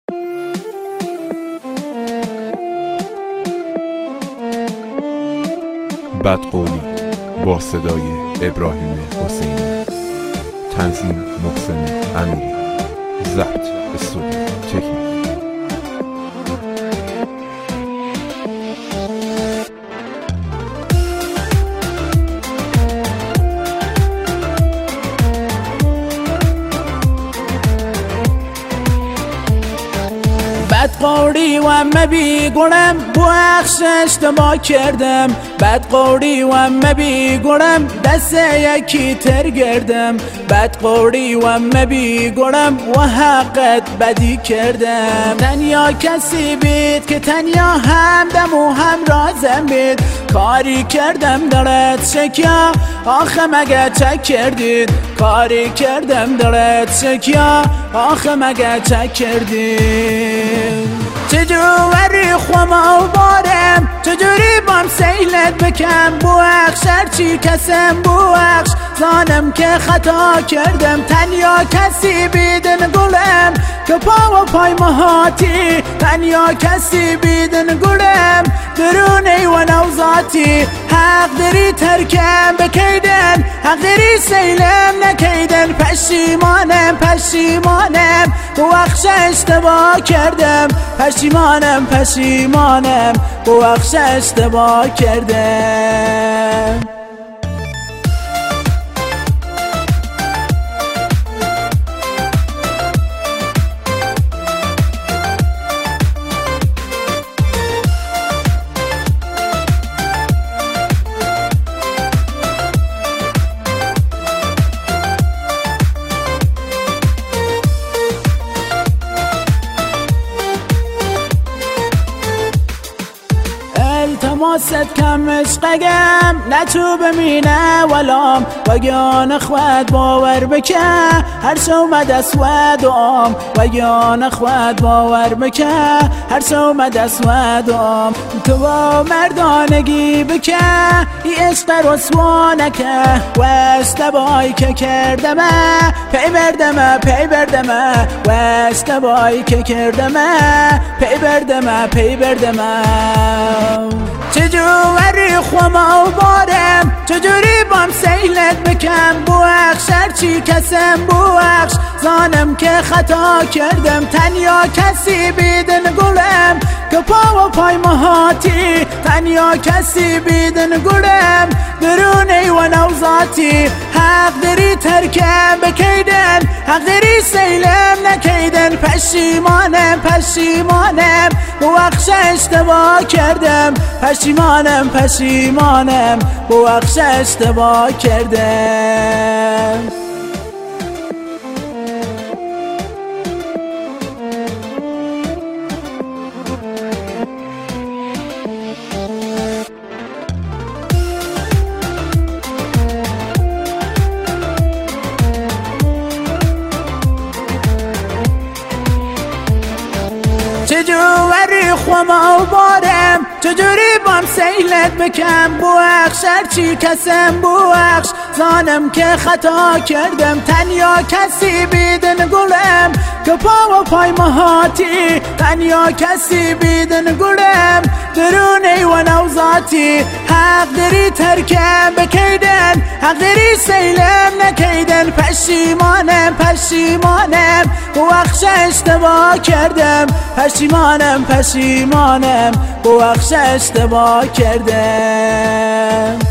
بدقولی با صدای ابراهیم حسینی، تنظیم محسن امیری، ضبط استودیو تکنیک. بدقولی و مبی گلم بخش اشتباه کردم، بدقولی و مبی گلم دست یکی تر گردم، بدقولی و مبی گلم و حقت بدی کردم. تنیا کسی بید که تنیا همدم و هم رازم بید، کاری کردم دلت شکیا آخه مگه چک کردید، کاری کردم دلت شکیا آخه مگه چک کردید. چجوری خوما و بارم چجوری بام سیلت بکم، بوخش هرچی کسم بوخش زانم که خطا کردم. تنیا کسی بیدن گلم که پا و پای مهاتی، تنیا کسی بیدن گلم درونی و نوزاتی. حق داری ترکم بکیدن، حق داری سیلم نکیدن، پشیمانم پشیمانم بوخش اشتباه کردم، پشیمانم پشیمانم بوخش اشتباه کردم. التماست کم عشقگم نه تو بمینه ولام، وگان خواد باور بکه هر سومد اسود آم، وگان خواد باور بکه هر سومد اسود آم. تو با مردانگی بکه ای عشق رسوانه که و اشتباهی که کردمه پی بردمه پی بردمه و اشتباهی که کردمه پی بردمه پی بردمه. چجوری خوما و بارم چجوری بام سیلت بکم، بوخش هرچی کسم بوخش زانم که خطا کردم. تنیا کسی بیدن گلم که پا و پای مهاتی، تنیا کسی بیدن گلم درونی و نوزاتی. حق داری ترکم بکیدن، حق داری سیلم نکیدن، پشیمانم پشیمانم بوخش اشتباه کردم، پشیمانم پشیمانم بوخش اشتباه کردم. چجوری خوما و بارم چجوری بام سیلت بکم، بوخش هرچی کسم بوخش زانم که خطا کردم. تنیا کسی بیدن گلم که پا و پای مهاتی، تنیا کسی بیدن گلم درونی و نوزاتی. حق داری ترکم بکیدن، حق داری سیلم نکیدن، پشیمانم پشیمانم بوخش اشتباه کردم، پشیمانم پشیمانم بوخش اشتباه کردم.